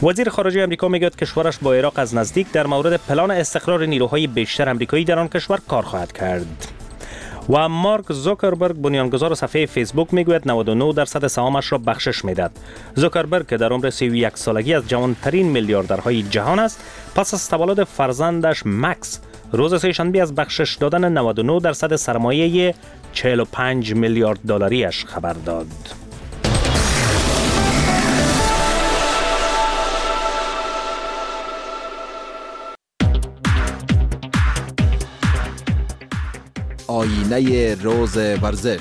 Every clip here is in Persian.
وزیر خارجه آمریکا میگوید کشورش با عراق از نزدیک در مورد پلان استقرار نیروهای بیشتر آمریکایی در آن کشور کار خواهد کرد. و مارک زوکربرگ بنیانگذار صفحه فیسبوک میگوید 99% سهامش را بخشش میداد. زوکربرگ که در عمر 31 سالگی از جوانترین میلیاردرهای جهان است، پس از تولد فرزندش مکس روز سه‌شنبه از بخشش دادن 99% سرمایه 45 میلیارد دلاریش خبر داد. آینه روز ورزش.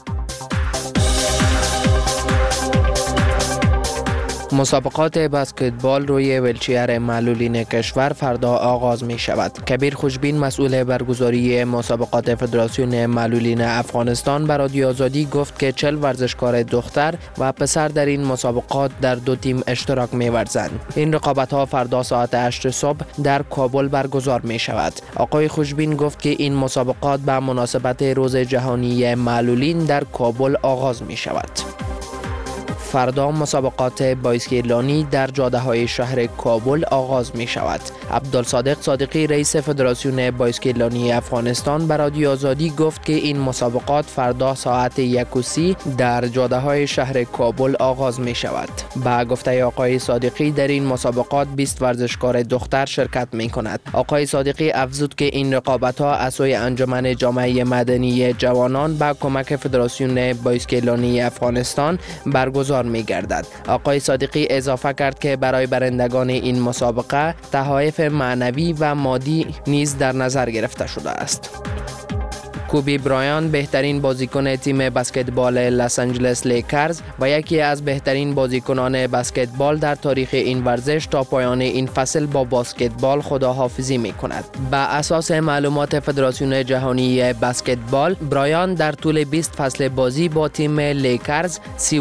مسابقات بسکتبال روی ویلچیر معلولین کشور فردا آغاز می شود. کبیر خوشبین مسئول برگزاری مسابقات فدراسیون معلولین افغانستان به رادیو آزادی گفت که 40 ورزشکار دختر و پسر در این مسابقات در 2 تیم اشتراک می ورزند. این رقابت ها فردا ساعت 8 صبح در کابل برگزار می شود. آقای خوشبین گفت که این مسابقات به مناسبت روز جهانی معلولین در کابل آغاز می شود. فردا مسابقات بایسکلانی در جاده‌های شهر کابل آغاز می شود. عبدالصادق صادقی رئیس فدراسیون بایسکلانی افغانستان به رادیو آزادی گفت که این مسابقات فردا ساعت 1:30 در جاده‌های شهر کابل آغاز می شود. با گفته آقای صادقی در این مسابقات 20 ورزشکار دختر شرکت می کند. آقای صادقی افزود که این رقابت‌ها از سوی انجمن جامعه مدنی جوانان با کمک فدراسیون بایسکلانی افغانستان برگزار می گردد. آقای صادقی اضافه کرد که برای برندگان این مسابقه تحائف معنوی و مادی نیز در نظر گرفته شده است. کوبی برایان بهترین بازیکن تیم بسکتبال لس آنجلس لیکرز و یکی از بهترین بازیکنان بسکتبال در تاریخ این ورزش تا پایان این فصل با بسکتبال خداحافظی می کند. بر اساس معلومات فدراسیون جهانی بسکتبال، برایان در طول 20 فصل بازی با تیم لیکرز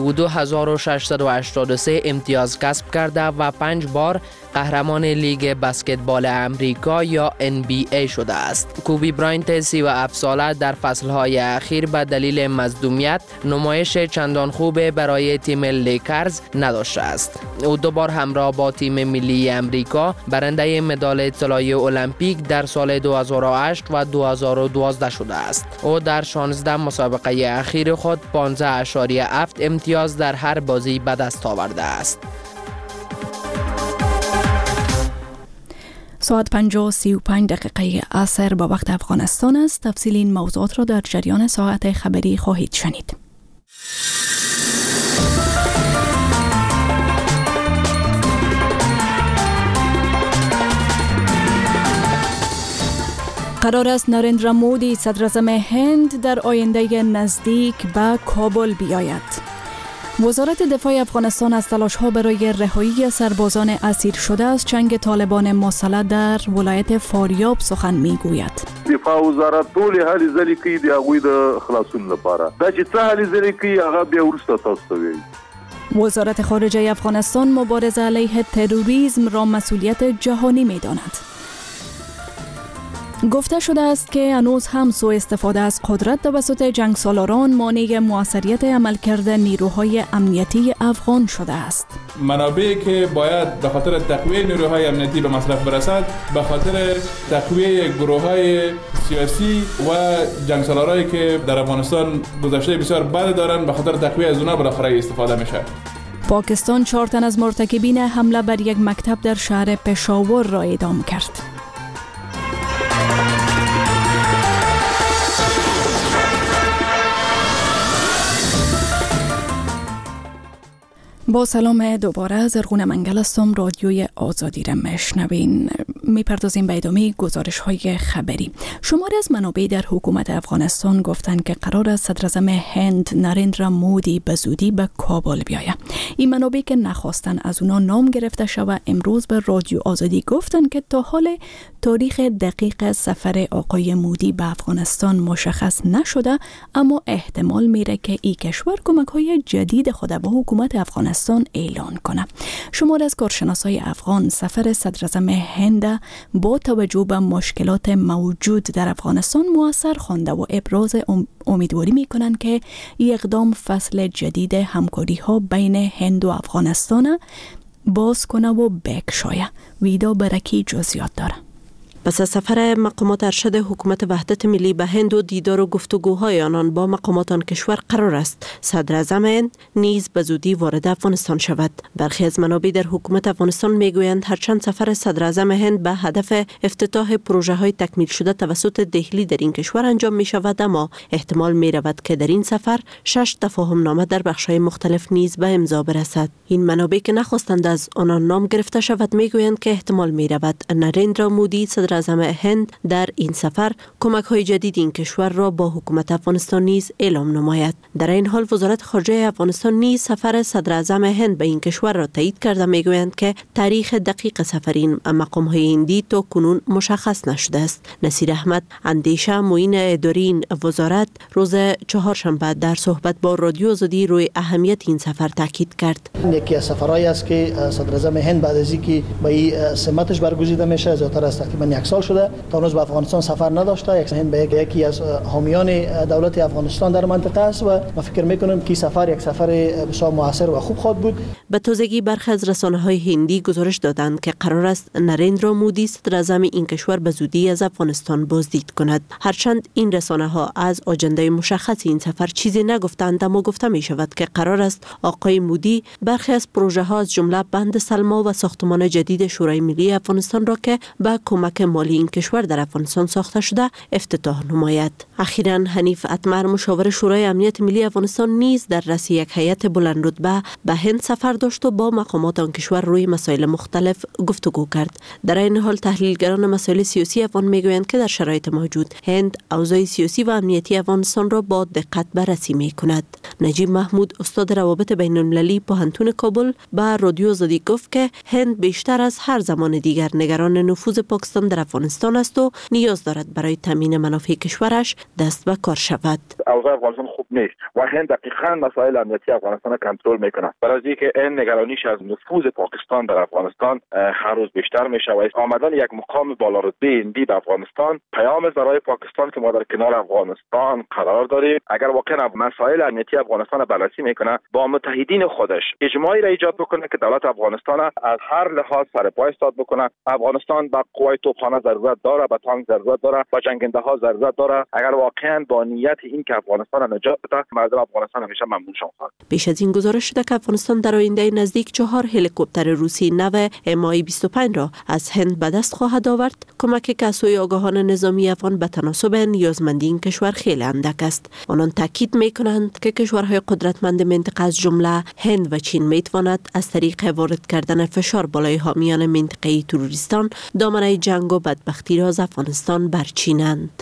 32683 امتیاز کسب کرده و 5 بار قهرمان لیگ بسکتبال امریکا یا NBA شده است. کوبی براینت 37 ساله در فصلهای اخیر به دلیل مصدومیت نمایش چندان خوب برای تیم لیکرز نداشته است. او 2 بار همراه با تیم ملی امریکا برنده مدال طلای المپیک در سال 2008 و 2012 شده است. او در 16 مسابقه اخیر خود 15.7 امتیاز در هر بازی به دست آورده است. ساعت 5:35 عصر با وقت افغانستان است. تفصیل این موضوعات را در جریان ساعت خبری خواهید شنید. قرار است نریندرا مودی صدراعظم هند در آینده نزدیک به کابل بیاید. وزارت دفاع افغانستان از تلاش‌ها برای رهایی سربازان اسیر شده از چنگ طالبان مسلح در ولایت فاریاب سخن می‌گوید. دفاع وزارت ټول هلې ځلې کوي د هغوی د خلاصون لپاره دا چې څه هلې ځلې کوي هغه بیا وروسته تاسو ته وایي. وزارت خارجه افغانستان مبارزه علیه تروریسم را مسئولیت جهانی می‌داند. گفته شده است که هنوز هم سوء استفاده از قدرت توسط جنگسالاران مانع موثریت عملکرد نیروهای امنیتی افغان شده است. منابعی که باید به خاطر تقویت نیروهای امنیتی به مصرف برسد به خاطر تقویت گروه‌های سیاسی و جنگسالارایی که در افغانستان گذشته بسیار بد دارند به خاطر تقویت از اونها بالاخره استفاده میشه. پاکستان 4 تن از مرتکبین حمله بر یک مکتب در شهر پشاور را اعدام کرد. با سلام دوباره، زرغون منگل هستم. رادیوی آزادی را میشنوین. میپردازیم به ادامه گزارش های خبری. شماری از منابع در حکومت افغانستان گفتند که قرار است صدراعظم هند نریندرا مودی به زودی به کابل بیاید. این منابع که نخواستن از اونا نام گرفته شود امروز به رادیو آزادی گفتند که تا حال تاریخ دقیق سفر آقای مودی به افغانستان مشخص نشده، اما احتمال میره که این کشور کمک‌های جدید خود به حکومت افغانستان اعلان کنه. شماری از کارشناسای افغان سفر صدراعظم هند با توجه به مشکلات موجود در افغانستان مؤثر خوانده و ابراز امیدواری میکنند که این اقدام فصل جدید همکاری ها بین هند و افغانستان باز کنه و بکشایه. ویدا برکی جزئیات داره. پس از سفر مقامات ارشد حکومت وحدت ملی به هند و دیدار و گفتگوهای آنان با مقامات آن کشور قرار است صدر اعظم هند نیز به زودی وارد افغانستان شود. برخی از منابع در حکومت افغانستان میگویند هرچند سفر صدر اعظم هند به هدف افتتاح پروژه های تکمیل شده توسط دهلی در این کشور انجام می شود، اما احتمال می رود که در این سفر 6 تفاهم نامه در بخش‌های مختلف نیز به امضا برسد. این منابع که نخواستند از آنان نام گرفته شود میگویند که احتمال می رود نریندرا مودی صدر اعظم هند در این سفر کمک‌های جدید این کشور را با حکومت افغانستان نیز اعلام نماید. در این حال وزارت خارجه افغانستان نیز سفر صدر اعظم هند به این کشور را تایید کرده میگویند که تاریخ دقیق سفر این مقام‌های هندی تا کنون مشخص نشده است. نصیر احمد اندیشه معین اداری این وزارت روز چهارشنبه در صحبت با رادیو آزادی روی اهمیت این سفر تاکید کرد. یکی از سفرهایی است که صدر اعظم هند بعد از اینکه به این سمتش برگزیده میشه زیاتر از تقریبا یک سال شده تا هنوز به افغانستان سفر نداشته. هند به یکی از حامیان دولت افغانستان در منطقه است و ما فکر میکنم که سفر یک سفر بسیار موثر و خوب خواهد بود. به تازگی برخی از رسانه‌های هندی گزارش دادند که قرار است نریندرا مودی صدر اعظم این کشور به زودی از افغانستان بازدید کند. هرچند این رسانه‌ها از آجنده مشخص این سفر چیزی نگفتند، اما گفته می شود که قرار است آقای مودی برخی از پروژه‌ها از جمله بند سلما و ساختمان جدید شورای ملی افغانستان را که با کمک مالی این کشور در افغانستان ساخته شده افتتاح نماید. اخیراً حنیف اتمر مشاور شورای امنیت ملی افغانستان نیز در رأس یک هیئت بلند رتبه به هند سفر داشت و با مقامات آن کشور روی مسائل مختلف گفتگو کرد. در این حال تحلیلگران مسائل سیاسی افغان میگویند که در شرایط موجود هند اوضاع سیاسی و امنیتی افغانستان را با دقت بررسی میکند. نجیب محمود استاد روابط بین المللی پوهنتون کابل به رادیو آزادی گفت که هند بیشتر از هر زمان دیگر نگران نفوذ پاکستان در افغانستان است و نیاز دارد برای تامین منافع کشورش دست به کار شود. اوضاع افغانستان خوب نیست و هند دقیقاً مسائل امنیتی افغانستان را کنترل میکنه. برای اینکه این نگرانیش از نفوذ پاکستان در افغانستان هر روز بیشتر میشه و آمدن یک مقام بالارتبه هندی به افغانستان پیام برای پاکستان که ما در کنار افغانستان قرار داریم. اگر واقعا مسائل امنیتی افغانستان را بررسی میکنه با متحدین خودش اجماعی را ایجاد بکنه که دولت افغانستان از هر لحاظ سر پای ایستاد بکنه. افغانستان با قوای توپخانه ضرورت داره، با تانک ضرورت داره، با جنگنده ها ضرورت داره. اگر واقعا با نیت این که افغانستان را نجات بده، مردم افغانستان همیشه ممنون شوند. پیش از این گزارش شده که افغانستان در آینده نزدیک 4 هلیکوپتر روسی نو MI-25 را از هند به دست خواهد آورد. کمکی که از سوی آگاهان نظامی افغان به تناسب نیازمندی این کشور خیلی اندک است. آنان تاکید می‌کنند که کشورهای قدرتمند منطقه از جمله هند و چین می‌تواند از طریق وارد کردن فشار بالای حامیان منطقه‌ای تروریستان دامنه جنگ و بدبختی را از افغانستان برچینند.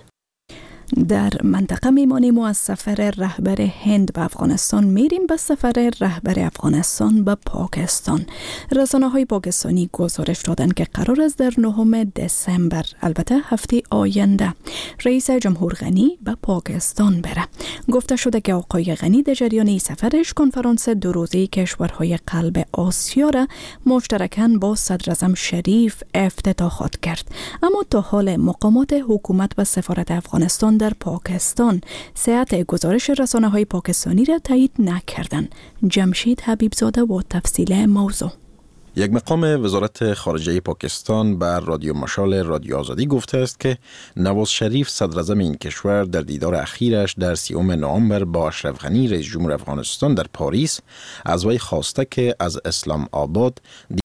در منطقه میمانیم و از سفر رهبر هند به افغانستان میریم به سفر رهبر افغانستان به پاکستان. رسانه‌های پاکستانی گزارش دادند که قرار است در 9 دسامبر، البته هفته آینده، رئیس جمهور غنی به پاکستان بره. گفته شده که آقای غنی در جریان سفرش کنفرانس 2 روزه کشورهای قلب آسیا را مشترکاً با صدر اعظم شریف افتتاح خواهد کرد. اما تا حال مقامات حکومت و سفارت افغانستان در پاکستان صحت گزارش رسانه‌های پاکستانی را تایید نکردند. جمشید حبیبزاده و تفصیل موضوع. یک مقام وزارت خارجه پاکستان بر رادیو مشال رادیو آزادی گفته است که نواز شریف صدر اعظم این کشور در دیدار اخیرش در 30 نوامبر با اشرف غنی رئیس جمهور افغانستان در پاریس از وی خواسته که از اسلام آباد